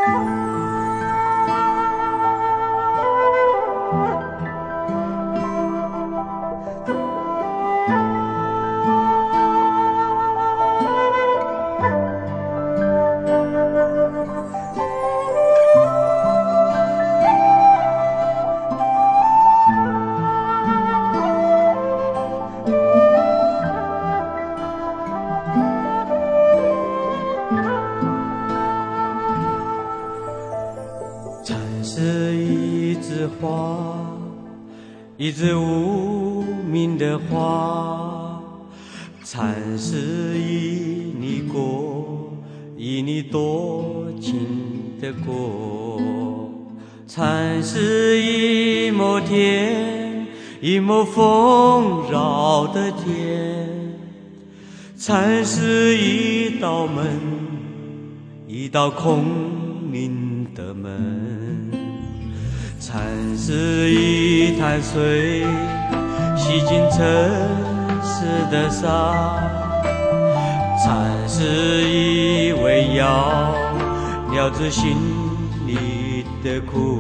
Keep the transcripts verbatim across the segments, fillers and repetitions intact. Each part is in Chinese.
是一枝花，一枝无名的花，蚕丝依你过，依你多情的过。蚕丝一抹天，一抹丰饶的天。蚕丝一道门，一道空灵的门。蚕丝一潭水，洗尽尘世的沙。蚕丝一味药，疗治心里的苦。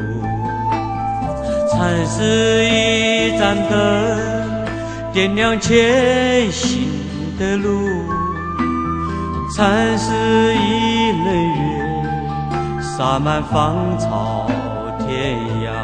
蚕丝一盏灯，点亮前行的路。蚕丝一轮月，洒满芳草天涯。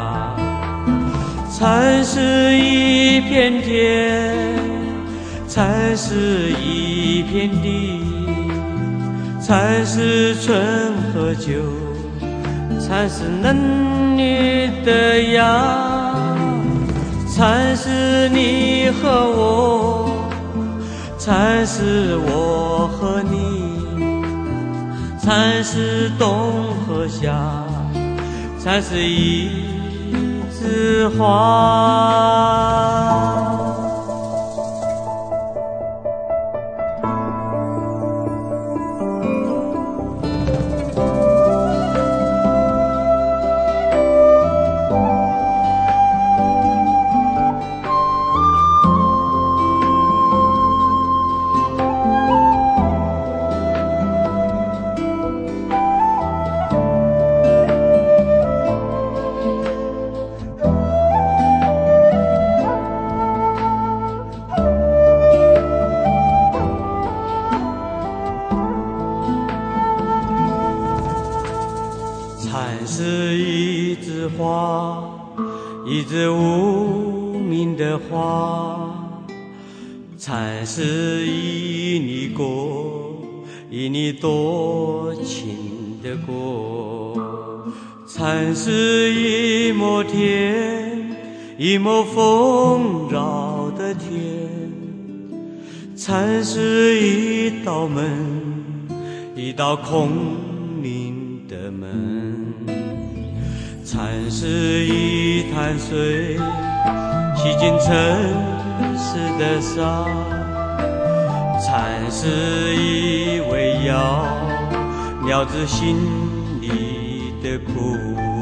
蚕丝一片天，蚕丝一片地。蚕丝春和秋，蚕丝男女的呀。蚕丝你和我，蚕丝我和你。蚕丝冬和夏，蚕丝一枝花。蚕丝一枝花，一枝无名的花。蚕丝依你过，依你多情的过。蚕丝一抹天，一抹丰饶的天。蚕丝一道门，一道空灵的门。蚕丝一潭水，洗尽尘世的沙。蚕丝一味药，疗治心里的苦。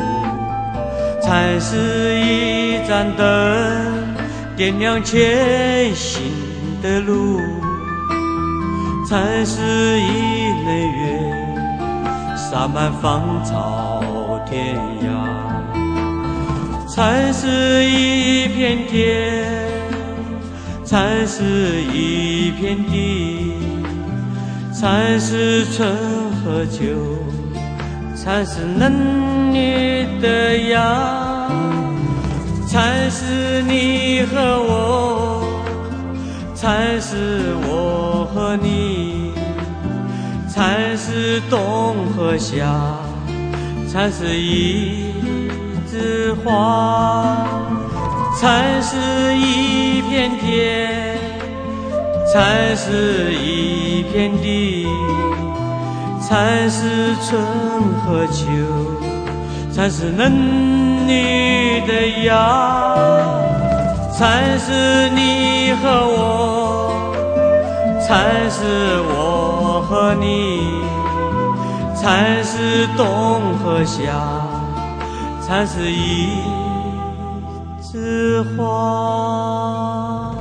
蚕丝一盏灯，点亮前行的路。蚕丝一轮月，洒满芳草天涯。蚕丝一片天，蚕丝一片地。蚕丝春和秋，蚕丝男女的呀。蚕丝你和我，蚕丝我和你。蚕丝冬和夏，蚕丝一枝花。蚕丝一片天，蚕丝一片地。蚕丝春和秋，蚕丝男女的呀。蚕丝你和我，蚕丝我和你。蚕丝冬和夏，蚕丝一枝花。